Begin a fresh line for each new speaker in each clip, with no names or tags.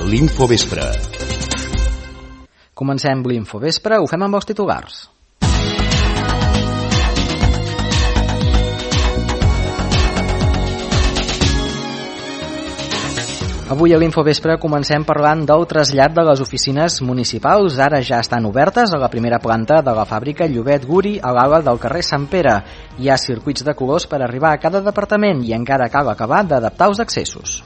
l'Infovespre.
Comencem l'Infovespre, ho fem amb els titulars. Avui a l'Infovespre comencem parlant del trasllat de les oficines municipals. Ara ja estan obertes a la primera planta de la fàbrica Llobet Guri a l'ala del carrer Sant Pere. Hi ha circuits de colors per arribar a cada departament i encara cal acabar d'adaptar els accessos.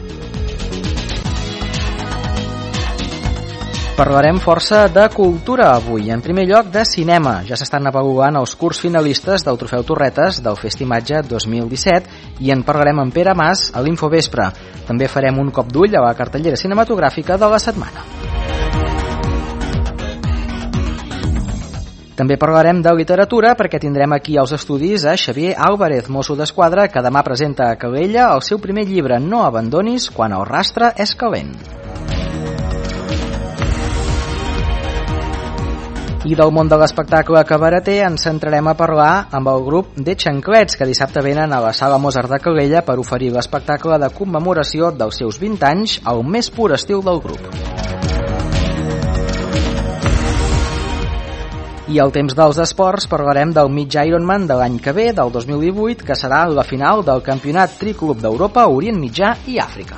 Parlarem força de cultura avui. En primer lloc, de cinema. Ja s'estan avaluant els curts finalistes del Trofeu Torretes del Festimatge 2017 i en parlarem amb Pere Mas a l'Infovespre. També farem un cop d'ull a la cartellera cinematogràfica de la setmana. També parlarem de literatura perquè tindrem aquí als estudis a Xavier Álvarez, mosso d'esquadra, que demà presenta a Calella el seu primer llibre No abandonis quan el rastre és calent. I del món de l'espectacle cabareter ens centrarem a parlar amb el grup de Xanclets, que dissabte venen a la Sala Mozart de Calella per oferir l'espectacle de commemoració dels seus 20 anys al més pur estil del grup. I al temps dels esports parlarem del mig Ironman de l'any que ve, del 2018, que serà la final del Campionat Triclub d'Europa, Orient Mitjà i Àfrica.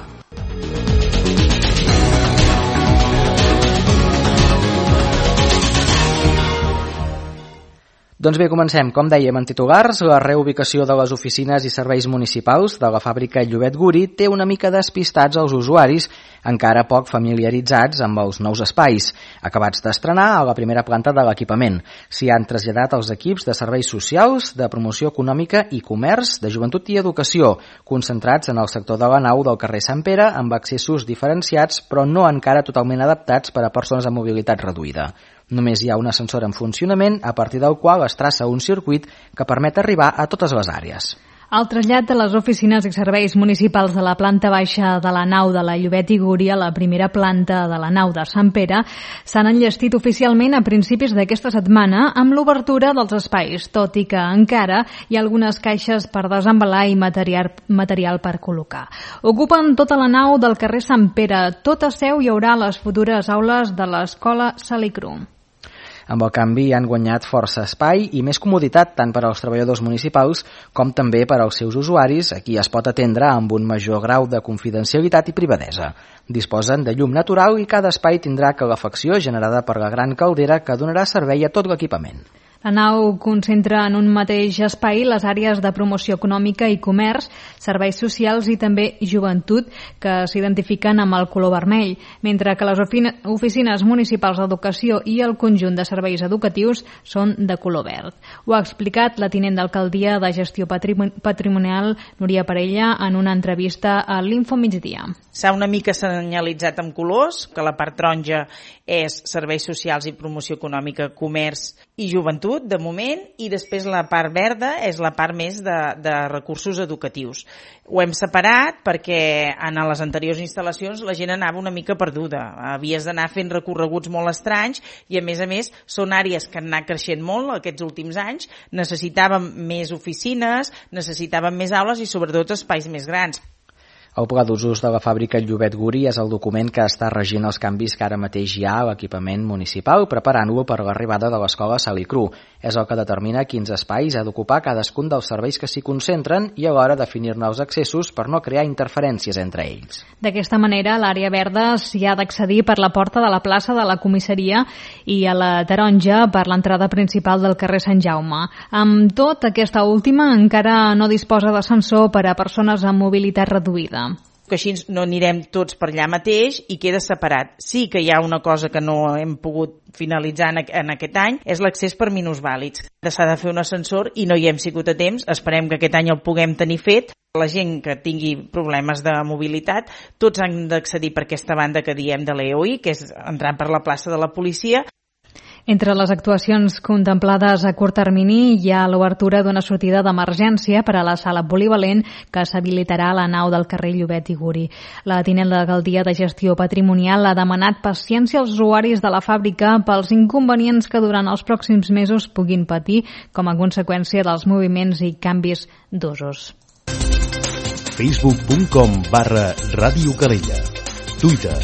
Doncs bé, comencem. Com dèiem en titulars, la reubicació de les oficines i serveis municipals de la fàbrica Llobet Guri té una mica despistats als usuaris, encara poc familiaritzats amb els nous espais, acabats d'estrenar a la primera planta de l'equipament. S'hi han traslladat els equips de serveis socials, de promoció econòmica i comerç, de joventut i educació, concentrats en el sector de la nau del carrer Sant Pere, amb accessos diferenciats, però no encara totalment adaptats per a persones amb mobilitat reduïda. Només hi ha un ascensor en funcionament, a partir del qual es traça un circuit que permet arribar a totes les àrees.
El trasllat de les oficines i serveis municipals de la planta baixa de la nau de la Llobet i Guri a la primera planta de la nau de Sant Pere s'han enllestit oficialment a principis d'aquesta setmana amb l'obertura dels espais, tot i que encara hi ha algunes caixes per desembalar i material per col·locar. Ocupen tota la nau del carrer Sant Pere. Tota seu hi haurà a les futures aules de l'Escola Salicru.
Amb el canvi han guanyat força espai i més comoditat tant per als treballadors municipals com també per als seus usuaris, a qui es pot atendre amb un major grau de confidencialitat i privadesa. Disposen de llum natural i cada espai tindrà calefacció generada per la gran caldera que donarà servei a tot l'equipament.
La nau concentra en un mateix espai les àrees de promoció econòmica i comerç, serveis socials i també joventut, que s'identifiquen amb el color vermell, mentre que les oficines municipals d'educació i el conjunt de serveis educatius són de color verd. Ho ha explicat la tinent d'alcaldia de gestió patrimonial, Núria Parella, en una entrevista a l'Info Migdia.
S'ha una mica senyalitzat amb colors, que la part taronja és serveis socials i promoció econòmica, comerç i joventut, de moment, i després la part verda és la part més de recursos educatius. Ho hem separat perquè en les anteriors instal·lacions la gent anava una mica perduda. Havies d'anar fent recorreguts molt estranys i, a més, són àrees que han anat creixent molt aquests últims anys. Necessitàvem més oficines, necessitàvem més aules i, sobretot, espais més grans.
El pla d'usos de la fàbrica Llobet Guri és el document que està regint els canvis que ara mateix hi ha a l'equipament municipal, preparant-lo per l'arribada de l'escola Salicru. És el que determina quins espais ha d'ocupar cadascun dels serveis que s'hi concentren i alhora definir-ne els accessos per no crear interferències entre ells.
D'aquesta manera, l'àrea verda s'hi ha d'accedir per la porta de la plaça de la comissaria i a la taronja per l'entrada principal del carrer Sant Jaume. Amb tot, aquesta última encara no disposa d'ascensor per a persones amb mobilitat reduïda.
Que així no anirem tots per allà mateix i queda separat. Sí que hi ha una cosa que no hem pogut finalitzar en aquest any, és l'accés per minusvàlids. S'ha de fer un ascensor i no hi hem sigut a temps, esperem que aquest any el puguem tenir fet. La gent que tingui problemes de mobilitat, tots han d'accedir per aquesta banda que diem de l'EOI, que és entrant per la plaça de la policia.
Entre les actuacions contemplades a curt termini hi ha l'obertura d'una sortida d'emergència per a la sala polivalent que s'habilitarà a la nau del carrer Llobet i Guri. La tinent d'alcaldia de gestió patrimonial ha demanat paciència als usuaris de la fàbrica pels inconvenients que durant els pròxims mesos puguin patir com a conseqüència dels moviments i canvis d'usos.
Facebook.com/Ràdio Calella. Twitter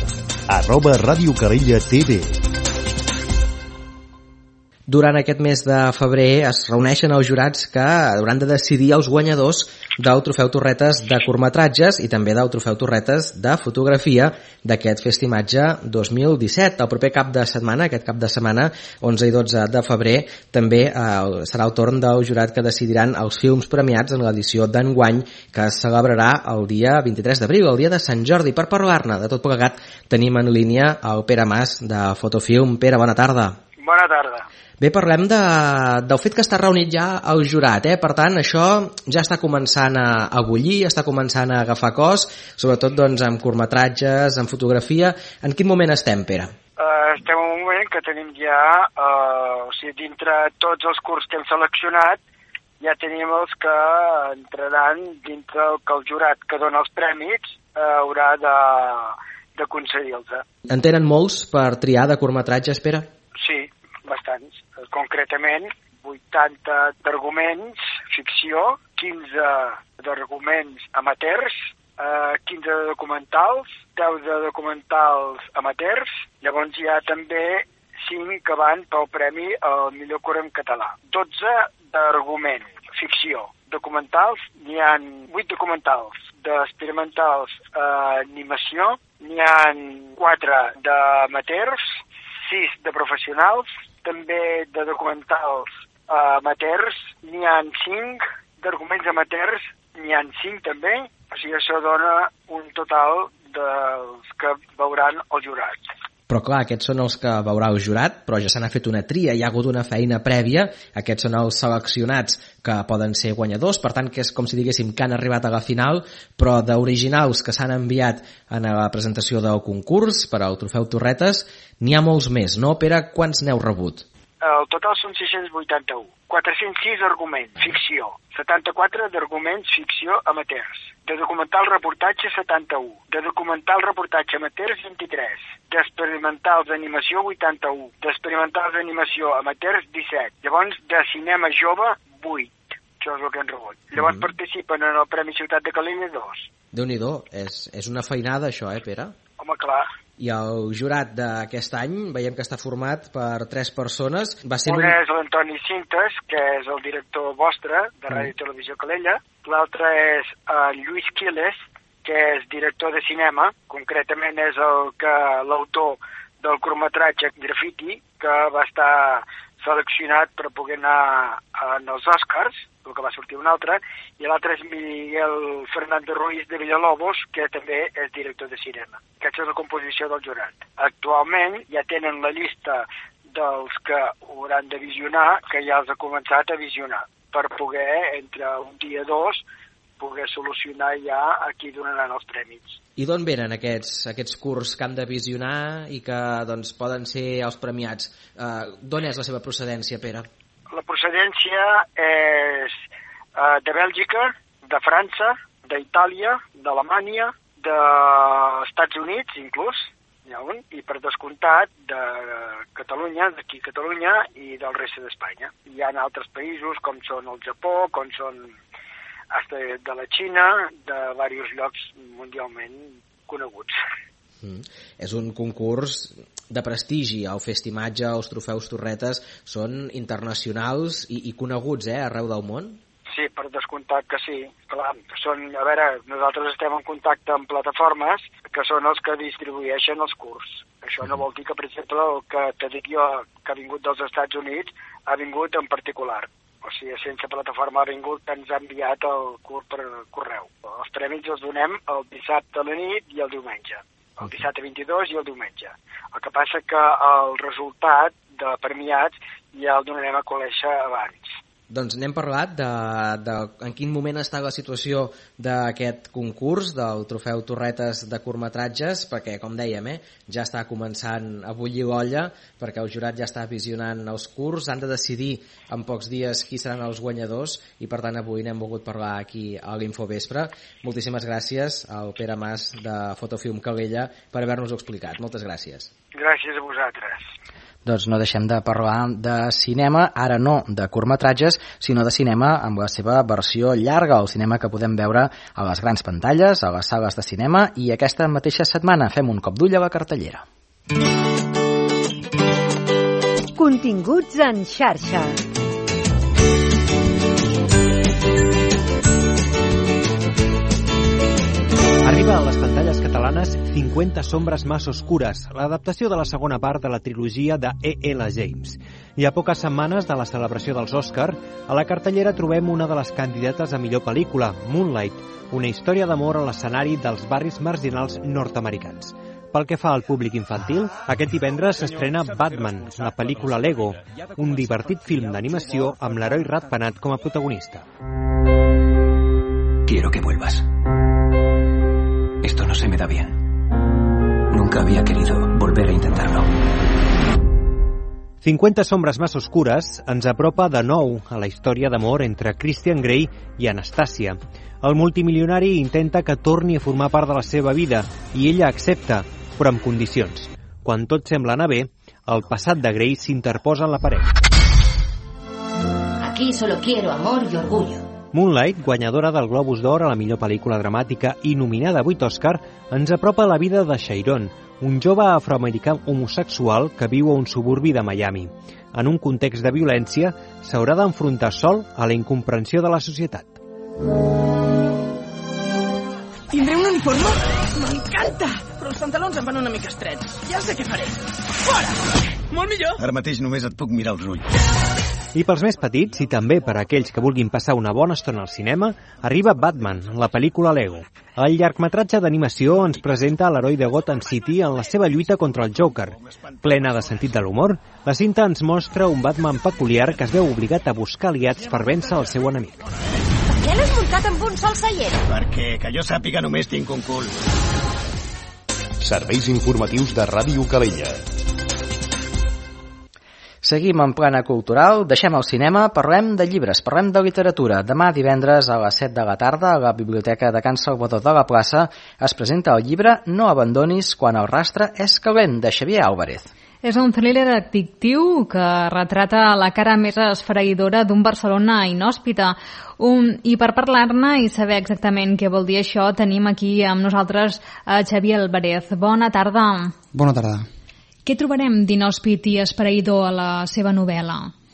@RadioCalella.tv.
Durant aquest mes de febrer es reuneixen els jurats que hauran de decidir els guanyadors del Trofeu Torretes de curtmetratges i també del Trofeu Torretes de fotografia d'aquest Festimatge 2017. El proper cap de setmana, aquest cap de setmana, 11 i 12 de febrer, també serà el torn del jurat que decidiran els films premiats en l'edició d'enguany que es celebrarà el dia 23 d'abril, el dia de Sant Jordi. Per parlar-ne de tot plegat tenim en línia el Pere Mas de Fotofilm. Pere, bona tarda.
Bona tarda.
Bé, parlem del fet que està reunit ja el jurat, Per tant, això ja està començant a bullir, està començant a agafar cos, sobretot doncs, amb curtmetratges, amb fotografia. En quin moment estem, Pere?
Estem en un moment que tenim ja, dintre tots els curts que hem seleccionat, ja tenim els que entraran dintre el que el jurat que dona els prèmits haurà de concedir-los.
En tenen molts per triar de curtmetratges, Pere?
Sí, bastants. Concretament, 80 d'arguments ficció, 15 d'arguments amateurs, 15 de documentals, 10 de documentals amateurs, llavors hi ha també 5 que van pel premi al millor curt en català. 12 d'argument, ficció. Documentals, n'hi ha 8 documentals d'experimentals animació, n'hi ha 4 d'amateurs, 6 de professionals, també de documentals amateurs, n'hi ha 5, d'arguments amateurs, n'hi ha 5 també, o sigui, això dona un total dels que veuran el jurat.
Però clar, aquests són els que veurà el jurat, però ja se n'ha fet una tria, hi ha hagut una feina prèvia, aquests són els seleccionats que poden ser guanyadors, per tant que és com si diguéssim que han arribat a la final, però d'originals que s'han enviat en la presentació del concurs per al Trofeu Torretes, n'hi ha molts més, no? Pere, quants n'heu rebut?
El total són 681. 406 arguments, ficció. 74 d'arguments, ficció, amateurs. De documental reportatge, 71. De documental reportatge amateurs, 23. D'experimentals d'animació, 81. D'experimentals d'animació amateurs, 17. Llavors, de cinema jove, 8. Això és el que han rebut. Llavors participen en el Premi Ciutat de Calella 2.
Déu-n'hi-do, és una feinada això, Pere?
Home, clar.
I el jurat d'aquest any veiem que està format per 3 persones.
Un és l'Antoni Cintes, que és el director vostre de Ràdio i Televisió Calella. L'altre és Lluís Quiles, que és director de cinema. Concretament és l'autor del curtmetratge Graffiti, que va estar seleccionat per poder anar als Oscars, el que va sortir un altre, i l'altre és Miguel Fernández Ruiz de Villalobos, que també és director de cinema. Aquesta és la composició del jurat. Actualment ja tenen la llista dels que hauran de visionar, que ja els ha començat a visionar, per poder, entre un dia o dos, poder solucionar ja a qui donaran els prèmits.
I d'on venen aquests curts que han de visionar i que doncs, poden ser els premiats? D'on és la seva procedència, Pere?
La procedència és de Bèlgica, de França, d'Itàlia, d'Alemanya, dels Estats Units, inclús, i per descomptat de Catalunya, d'aquí Catalunya i del reste d'Espanya. Hi ha altres països com són el Japó, com són de la Xina, de diversos llocs mundialment coneguts.
És un concurs de prestigi. El Festimatge, els Trofeus Torretes són internacionals i coneguts arreu del món?
Sí, per descomptat que sí. Clar, nosaltres estem en contacte amb plataformes que són els que distribueixen els curts. Això no vol dir que, per exemple, el que t'he dit jo, que ha vingut dels Estats Units, ha vingut en particular. O sigui, sense plataforma ha vingut, ens ha enviat el curt per correu. Els prèmits els donem el dissabte a la nit i el diumenge. El dissabte 22 i el diumenge. El que passa que el resultat de premiats ja el donarem a conèixer abans.
Doncs n'hem parlat de en quin moment està la situació d'aquest concurs, del Trofeu Torretes de curtmetratges, perquè, com dèiem, ja està començant a bullir l'olla, perquè el jurat ja està visionant els curts, han de decidir en pocs dies qui seran els guanyadors, i per tant avui n'hem volgut parlar aquí a l'Infovespre. Moltíssimes gràcies al Pere Mas de Fotofilm Calella per haver-nos-ho explicat. Moltes gràcies.
Gràcies a vosaltres.
doncs no deixem de parlar de cinema, ara no de curtmetratges, sinó de cinema amb la seva versió llarga, el cinema que podem veure a les grans pantalles, a les sales de cinema, i aquesta mateixa setmana fem un cop d'ull a la cartellera.
Continguts en xarxa.
Arriba a les pantalles catalanes 50 sombres massa oscures, l'adaptació de la segona part de la trilogia de E.L. James. I a poques setmanes de la celebració dels Òscar, a la cartellera trobem una de les candidates a millor pel·lícula, Moonlight, una història d'amor a l'escenari dels barris marginals nord-americans. Pel que fa al públic infantil, aquest divendres s'estrena Batman, la pel·lícula Lego, un divertit film d'animació amb l'heroi ratpenat com a protagonista.
Quiero que vuelvas. Esto no se me da bien. Nunca había querido volver a intentarlo.
50 sombres massa oscures ens apropa de nou a la història d'amor entre Christian Grey i Anastàcia. El multimilionari intenta que torni a formar part de la seva vida i ella accepta, però amb condicions. Quan tot sembla anar bé, el passat de Grey s'interposa en la parella.
Aquí solo quiero amor y orgullo.
Moonlight, guanyadora del Globus d'Or a la millor pel·lícula dramàtica i nominada a 8 Òscar, ens apropa la vida de Chiron, un jove afroamericà homosexual que viu a un suburbi de Miami. En un context de violència, s'haurà d'enfrontar sol a la incomprensió de la societat.
Tindré un uniforme? M'encanta! Però els pantalons em van una mica estrets. Ja sé què faré. Fora! Molt millor!
Ara mateix només et puc mirar els ulls.
I pels més petits, i també per a aquells que vulguin passar una bona estona al cinema, arriba Batman, la pel·lícula Lego. El llargmetratge d'animació ens presenta a l'heroi de Gotham City en la seva lluita contra el Joker. Plena de sentit de l'humor, la cinta ens mostra un Batman peculiar que es veu obligat a buscar aliats per vèncer el seu enemic.
Per què l'has muntat amb un sol seient?
Perquè, que jo sàpiga, només tinc un cul.
Serveis informatius de Ràdio Calella.
Seguim en plana cultural, deixem el cinema, parlem de llibres, parlem de literatura. Demà divendres a les 7 de la tarda a la Biblioteca de Can Salvador de la Plaça es presenta el llibre No abandonis quan el rastre és calent, de Xavier Álvarez.
És un thriller addictiu que retrata la cara més esfereïdora d'un Barcelona inhòspita. I per parlar-ne i saber exactament què vol dir això, tenim aquí amb nosaltres a Xavier Álvarez. Bona tarda.
Bona tarda.
Què trobarem d'inhòspit i esfereïdor a la seva novel·la?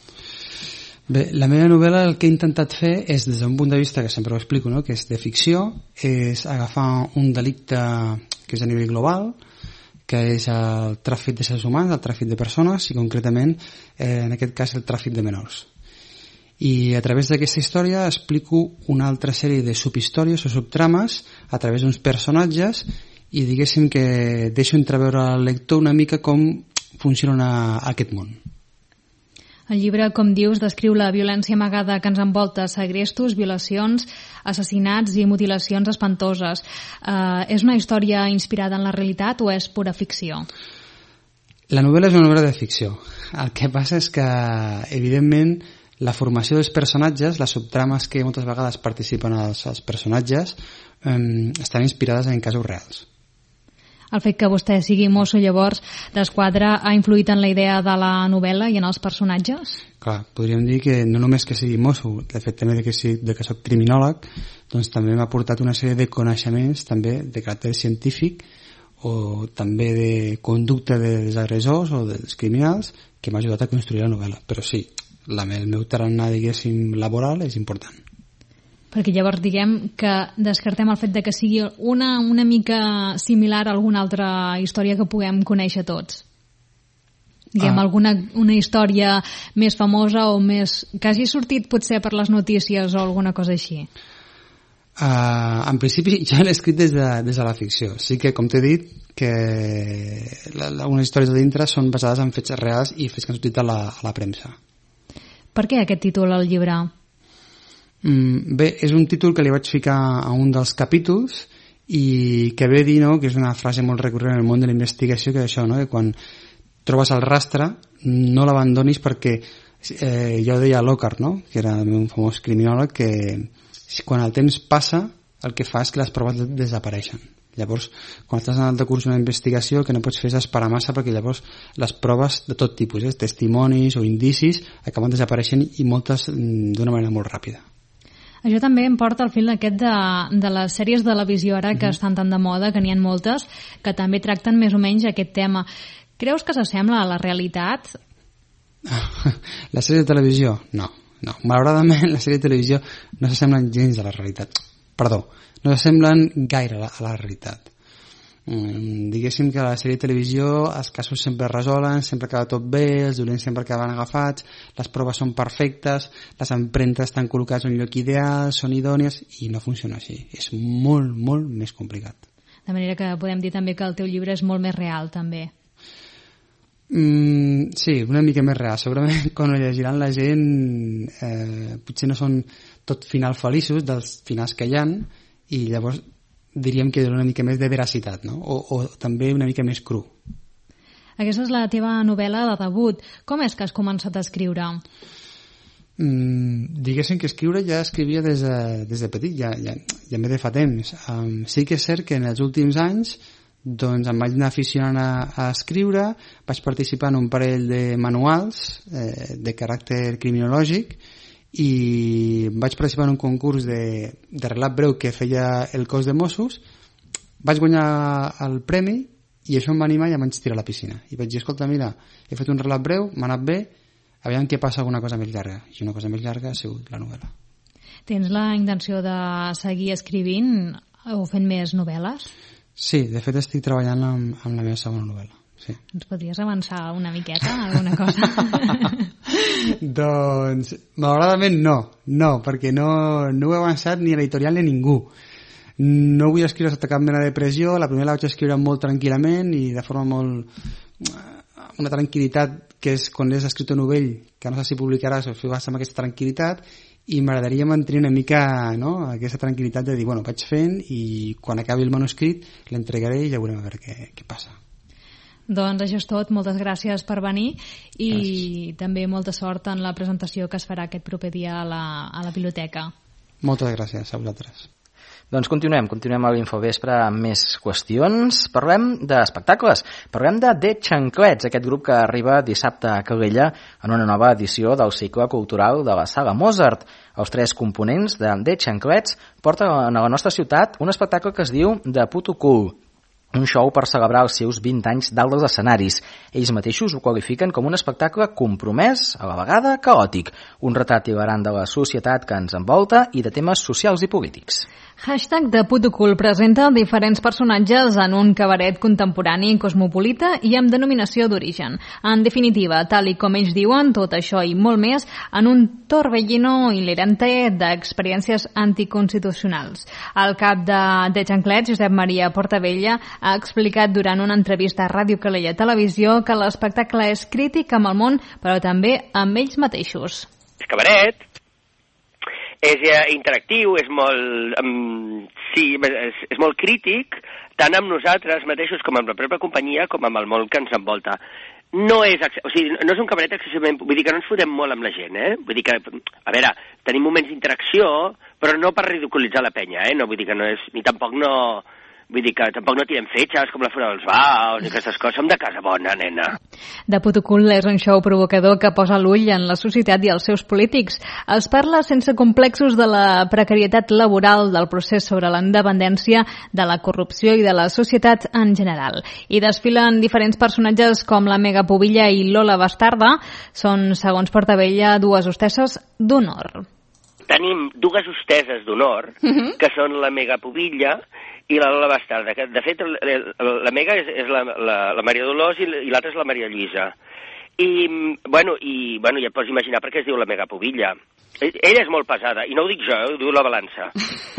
Bé, la meva novel·la el que he intentat fer és, des d'un punt de vista que sempre ho explico, no? Que és de ficció, és agafar un delicte que és a nivell global, que és el tràfic de éssers humans, el tràfic de persones i concretament, en aquest cas, el tràfic de menors. I a través d'aquesta història explico una altra sèrie de subhistòries o subtrames a través d'uns personatges i diguéssim que deixo entreveure al lector una mica com funciona aquest món.
El llibre, com dius, descriu la violència amagada que ens envolta, segrestos, violacions, assassinats i mutilacions espantoses. És una història inspirada en la realitat o és pura ficció?
La novel·la és una novel·la de ficció. El que passa és que, evidentment, la formació dels personatges, les subtrames que moltes vegades participen els personatges, estan inspirades en casos reals.
El fet que vostè sigui mosso, llavors, d'Esquadra ha influït en la idea de la novel·la i en els personatges?
Clar, podríem dir que no només que sigui mosso, de fet també que soc criminòleg, doncs també m'ha portat una sèrie de coneixements també de caràcter científic o també de conducta dels agressors o dels criminals que m'ha ajudat a construir la novel·la. Però sí, el meu tarannà, diguéssim, laboral és important.
Perquè llavors diguem que descartem el fet de que sigui una mica similar a alguna altra història que puguem conèixer tots. Diguem, una història més famosa o més que hagi sortit potser per les notícies o alguna cosa així.
En principi ja l'he escrit des de la ficció. Sí que, com t'he dit, que unes històries de dintre són basades en fets reals i fets que han sortit a la premsa.
Per què aquest títol al llibre?
Bé, és un títol que li vaig ficar a un dels capítols i que ve a dir, no?, que és una frase molt recurrent en el món de la investigació, que és això, no?, que quan trobes el rastre no l'abandonis, perquè ja ho deia Lockhart, no?, que era un famós criminòleg, que quan el temps passa el que fa és que les proves desapareixen. Llavors, quan estàs en el decurs d'una investigació, el que no pots fer és esperar massa, perquè llavors les proves de tot tipus, testimonis o indicis, acaben desapareixent i moltes d'una manera molt ràpida.
Això també em porta al fil aquest de les sèries de televisió ara que estan tan de moda, que n'hi ha moltes, que també tracten més o menys aquest tema. Creus que s'assembla a la realitat?
La sèrie de televisió? No. Malauradament, la sèrie de televisió no s'assemblen gens a la realitat. Perdó, no s'assemblen gaire a la realitat. Diguéssim que a la sèrie de televisió els casos sempre es resolen, sempre acaba tot bé, els dolents sempre acaben agafats, les proves són perfectes, les empremtes estan col·locades en un lloc ideal, són idònies, i no funciona així. És molt, molt més complicat.
De manera que podem dir també que el teu llibre és molt més real, també.
Sí, una mica més real. Segurament quan ho llegiran la gent potser no són tot finals feliços dels finals que hi ha, i llavors diríem que dona una mica més de veracitat, no? O també una mica més cru.
Aquesta és la teva novel·la de debut. Com és que has començat a escriure?
Diguéssim que escriure ja escrivia des de petit, ja m'he de fa temps. Sí que és cert que en els últims anys doncs em vaig anar aficionant a escriure, vaig participar en un parell de manuals de caràcter criminològic i vaig participar en un concurs de relat breu que feia el cos de Mossos, vaig guanyar el premi i això em va animar i em vaig tirar a la piscina i vaig dir, escolta, mira, he fet un relat breu, m'ha anat bé, aviam què passa alguna cosa més llarga, i una cosa més llarga ha sigut la novel·la.
Tens la intenció de seguir escrivint o fent més novel·les?
Sí, de fet estic treballant amb la meva segona novel·la. Sí.
Ens podries avançar una miqueta, alguna cosa?
Doncs, malauradament no, perquè no ho he avançat ni a l'editorial ni a ningú. No vull escriure sota cap mena de pressió, la primera la vaig escriure molt tranquil·lament i de forma molt... una tranquil·litat que és quan és escriptor novell, que no sé si publicaràs o si vas amb aquesta tranquil·litat, i m'agradaria mantenir una mica, no?, aquesta tranquil·litat de dir, bueno, vaig fent i quan acabi el manuscrit l'entregaré i ja veurem a veure què passa.
Doncs això és tot, moltes gràcies per venir i
gràcies.
També molta sort en la presentació que es farà aquest proper dia a la biblioteca.
Moltes gràcies a vosaltres.
Doncs continuem a l'Infovespre amb més qüestions. Parlem d'espectacles. Parlem de The Xanclets, aquest grup que arriba dissabte a Calella en una nova edició del cicle cultural de la Sala Mozart. Els 3 components de The Xanclets porten a la nostra ciutat un espectacle que es diu The Puto Cool, un show per celebrar els seus 20 anys dalt dels escenaris. Ells mateixos ho qualifiquen com un espectacle compromès, a la vegada caòtic, un retrat hilarant de la societat que ens envolta i de temes socials i polítics.
Hashtag de Puto Cool presenta diferents personatges en un cabaret contemporani, cosmopolita i amb denominació d'origen. En definitiva, tal i com ells diuen, tot això i molt més en un torbellino hilarante d'experiències anticonstitucionals. El cap de Xanclets, Josep Maria Portabella, ha explicat durant una entrevista a Ràdio Calella Televisió que l'espectacle és crític amb el món, però també amb ells mateixos.
El cabaret és interactiu, és molt, és molt crític, tant amb nosaltres mateixos com amb la pròpia companyia com amb el món que ens envolta. No és un cabaret excessivament... Vull dir que no ens fotem molt amb la gent, Vull dir que, a veure, tenim moments d'interacció, però no per ridiculitzar la penya, No vull dir que no és... Ni tampoc no... Vull dir que tampoc no tirem fetges com la fora dels baus i aquestes coses. Som de casa bona, nena.
De Puto Cool és un show provocador que posa l'ull en la societat i els seus polítics. Es parla sense complexos de la precarietat laboral, del procés sobre la independència, de la corrupció i de la societat en general. I desfilen diferents personatges com la Mega Pubilla i Lola Bastarda. Són, segons Portabella, 2 hostesses d'honor.
Tenim 2 hostesses d'honor, que són la Mega Pubilla i la Lola Bastarda. De fet, la Mega és la Maria Dolors i l'altra és la Maria Lluïsa. I ja et pots imaginar per què es diu la Mega Pubilla. Ella és molt pesada, i no ho dic jo, ho diu la balança.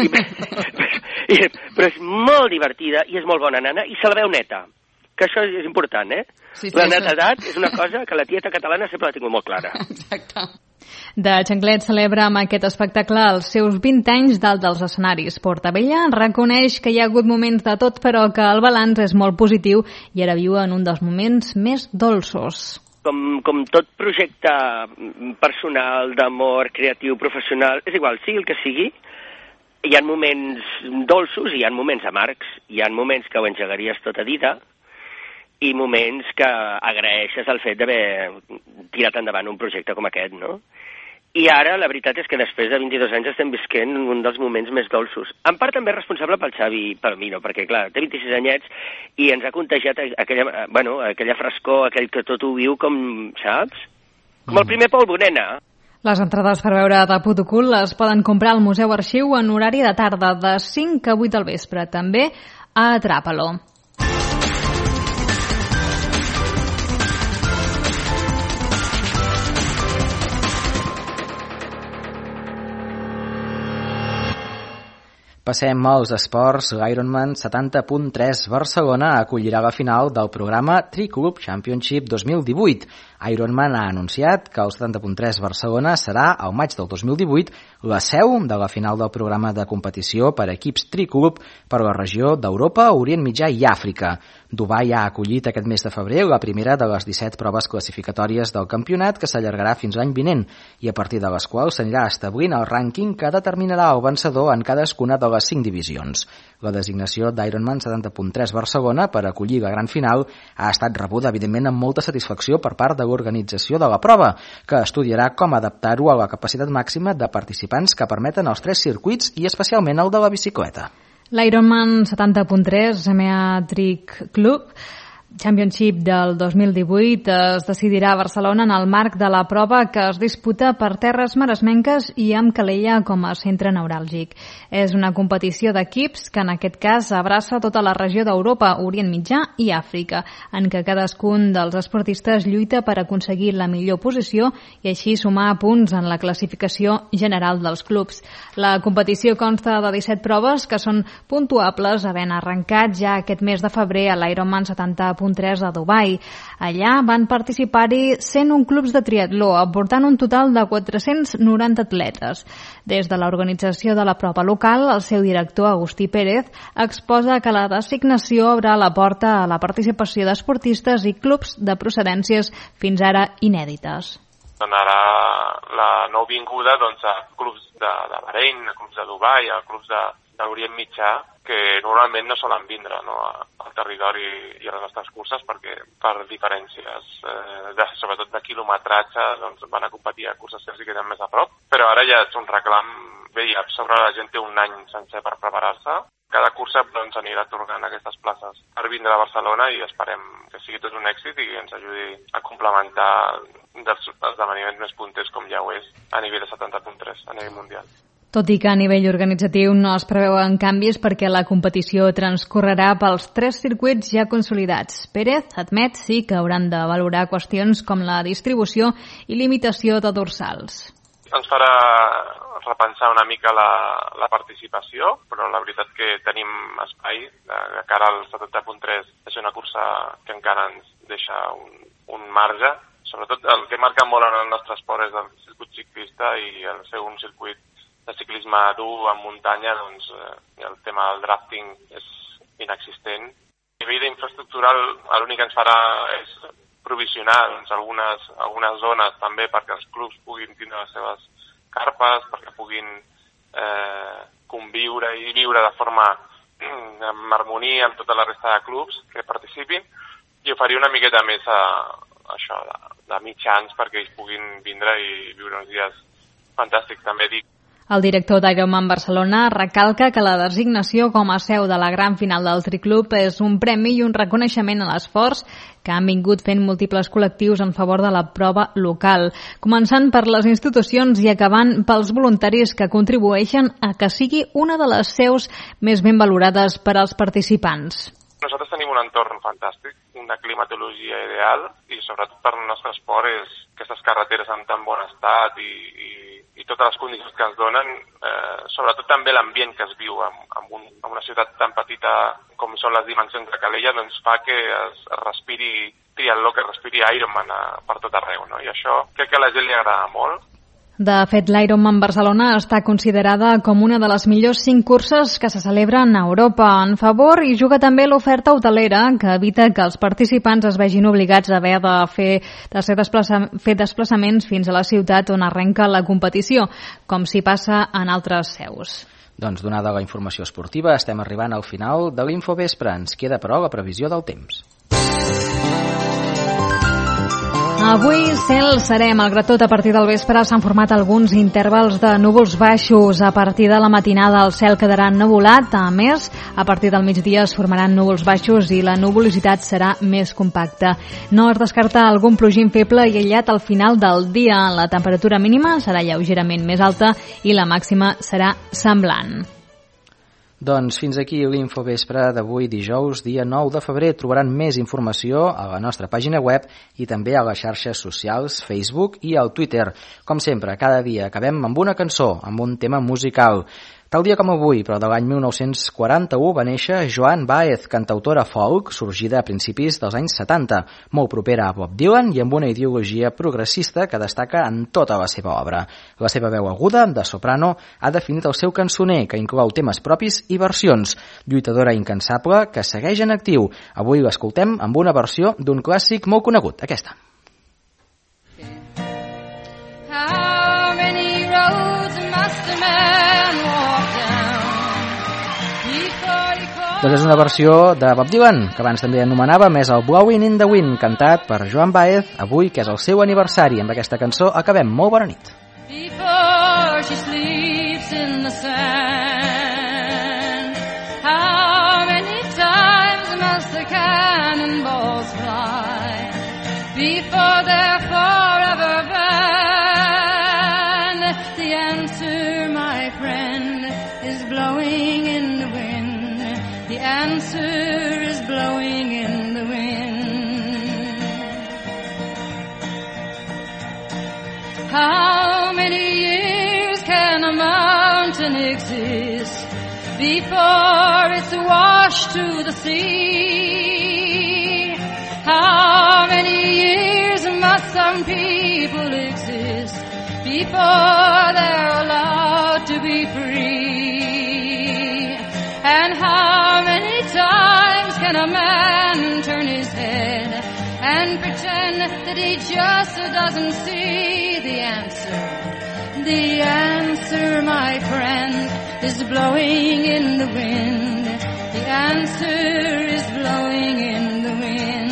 Però és molt divertida i és molt bona nana i se la veu neta, que això és important,
Sí,
la netedat és una cosa que la tieta catalana sempre l'ha tingut molt clara.
Exacte. De Xanclet celebra amb aquest espectacle els seus 20 anys dalt dels escenaris. Portabella reconeix que hi ha hagut moments de tot, però que el balanç és molt positiu i ara viu en un dels moments més dolços.
Com tot projecte personal, d'amor, creatiu, professional, és igual, sigui el que sigui, Hi ha moments dolços i hi ha moments amargs. Hi ha moments que ho engegaries tot a dida i moments que agraeixes el fet d'haver tirat endavant un projecte com aquest, no? I ara, la veritat és que després de 22 anys estem visquent un dels moments més dolços. En part també responsable pel Xavi i pel Mino, perquè, clar, té 26 anyets i ens ha contagiat aquella frescor, aquell que tot ho viu com, saps? Com el primer polvo, nena.
Les entrades per veure de Putucul les poden comprar al Museu Arxiu en horari de tarda, de 5 a 8 del vespre. També a Atrapa-lo.
Passem als esports. L'Ironman 70.3 Barcelona acollirà la final del programa Triclub Championship 2018. Ironman ha anunciat que el 70.3 Barcelona serà, al maig del 2018, la seu de la final del programa de competició per equips Triclub per la regió d'Europa, Orient Mitjà i Àfrica. Dubai ha acollit aquest mes de febrer la primera de les 17 proves classificatòries del campionat, que s'allargarà fins l'any vinent, i a partir de les quals s'anirà establint el rànquing que determinarà el vencedor en cadascuna de les 5 divisions. La designació d'Ironman 70.3 Barcelona per acollir la gran final ha estat rebuda, evidentment, amb molta satisfacció per part de l'organització de la prova, que estudiarà com adaptar-ho a la capacitat màxima de participants que permeten els 3 circuits i especialment el de la bicicleta.
L'Ironman 70.3 MEA Tric Club Championship del 2018 es decidirà a Barcelona en el marc de la prova que es disputa per terres maresmenques i amb Calella com a centre neuràlgic. És una competició d'equips que en aquest cas abraça tota la regió d'Europa, Orient Mitjà i Àfrica, en què cadascun dels esportistes lluita per aconseguir la millor posició i així sumar punts en la classificació general dels clubs. La competició consta de 17 proves que són puntuables, havent arrencat ja aquest mes de febrer a l'Ironman 70.3 a Dubai. Allà van participar-hi 101 clubs de triatló, aportant un total de 490 atletes. Des de l'organització de la prova local, el seu director, Agustí Pérez, exposa que la designació obre la porta a la participació d'esportistes i clubs de procedències fins ara inèdites.
Donarà la nouvinguda a clubs de Bahrein, a clubs de Dubai, a clubs de l'Orient Mitjà, que normalment no solen vindre al territori i a les nostres curses perquè per diferències, sobretot de quilometratge, van a competir a curses que sí que tenen més a prop, però ara ja és un reclam. Bé, a sobre la gent té un any sencer per preparar-se. Cada cursa anirà atorgant aquestes places per vindre a Barcelona i esperem que sigui tot un èxit i que ens ajudi a complementar dels esdeveniments més punters com ja ho és a nivell de 70.3, a nivell mundial.
Tot i que a nivell organitzatiu no es preveuen canvis perquè la competició transcorrerà pels 3 circuits ja consolidats. Pérez admet sí que hauran de valorar qüestions com la distribució i limitació de dorsals.
Ens farà repensar una mica la participació, però la veritat que tenim espai de cara al 70.3. És una cursa que encara ens deixa un marge. Sobretot el que marca molt en el nostre esport és el circuit ciclista i el ser un circuit de ciclisme dur en muntanya, el tema del drafting és inexistent. A nivell d'infraestructural, l'únic que ens farà és provisionar algunes zones també perquè els clubs puguin tindre les seves carpes, perquè puguin conviure i viure de forma en harmonia amb tota la resta de clubs que participin, i oferir una miqueta més això de mitjans perquè ells puguin vindre i viure uns dies fantàstics. També dic.
El director d'Ironman Barcelona recalca que la designació com a seu de la gran final del Triclub és un premi i un reconeixement a l'esforç que han vingut fent múltiples col·lectius en favor de la prova local, començant per les institucions i acabant pels voluntaris que contribueixen a que sigui una de les seus més ben valorades per als participants.
Nosaltres tenim un entorn fantàstic, una climatologia ideal i sobretot per al nostre esport és aquestes carreteres en tan bon estat i totes les condicions que ens donen, sobretot també l'ambient que es viu en una ciutat tan petita com són les dimensions de Calella, doncs fa que es respiri triatló, que es respiri Ironman per tot arreu, no? I això crec que a la gent li agrada molt.
De fet, l'Ironman Barcelona està considerada com una de les millors 5 curses que se celebren a Europa. En favor hi juga també l'oferta hotelera, que evita que els participants es vegin obligats a haver de fer desplaçaments fins a la ciutat on arrenca la competició, com s'hi passa en altres seus.
Doncs donada la informació esportiva, estem arribant al final de l'Infovespre. Ens queda, però, la previsió del temps.
Avui cel serè, malgrat tot, a partir del vespre s'han format alguns intervals de núvols baixos. A partir de la matinada el cel quedarà ennuvolat. A més, a partir del migdia es formaran núvols baixos i la nuvolositat serà més compacta. No es descarta algun plogim feble i aïllat al final del dia. La temperatura mínima serà lleugerament més alta i la màxima serà semblant.
Doncs fins aquí l'Infovespre d'avui dijous, dia 9 de febrer. Trobaran més informació a la nostra pàgina web i també a les xarxes socials, Facebook i al Twitter. Com sempre, cada dia acabem amb una cançó, amb un tema musical. Tal dia com avui, però de l'any 1941, va néixer Joan Baez, cantautora folk, sorgida a principis dels anys 70, molt propera a Bob Dylan i amb una ideologia progressista que destaca en tota la seva obra. La seva veu aguda, de soprano, ha definit el seu cançoner, que inclou temes propis i versions. Lluitadora incansable que segueix en actiu. Avui l'escoltem amb una versió d'un clàssic molt conegut, aquesta.
How many roads must a man walk down before he calls...
Doncs és una versió de Bob Dylan, que abans també anomenava més el Blowing in the Wind, cantat per Joan Baez, avui que és el seu aniversari. Amb aquesta cançó acabem. Molt bona nit.
Before she sleeps in the sand, how many times must the cannonballs fly before they're forever banned? The answer, my friend, is blowing in the wind. The answer is blowing in the wind. How many years can a mountain exist before it's washed to the sea? How many years must some people exist before they're allowed to be free? And how many times can a man turn his head and pretend that he just doesn't see the answer? The answer, my friend, is blowing in the wind. The answer is blowing in the wind.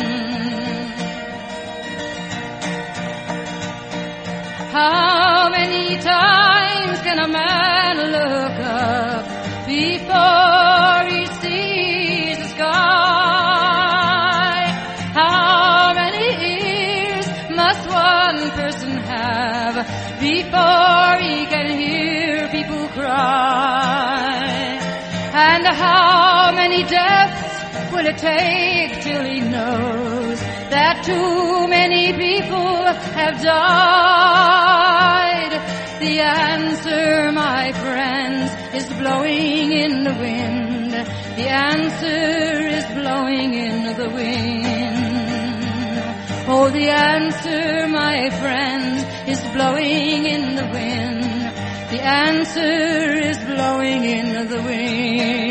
How many times can a man look up before he sees the sky? How many ears must one person have before he can hear people cry? And how many deaths will it take till he knows that too many people have died? The answer, my friends, is blowing in the wind. The answer is blowing in the wind. Oh, the answer, my friends, is blowing in the wind. The answer is blowing in the wind.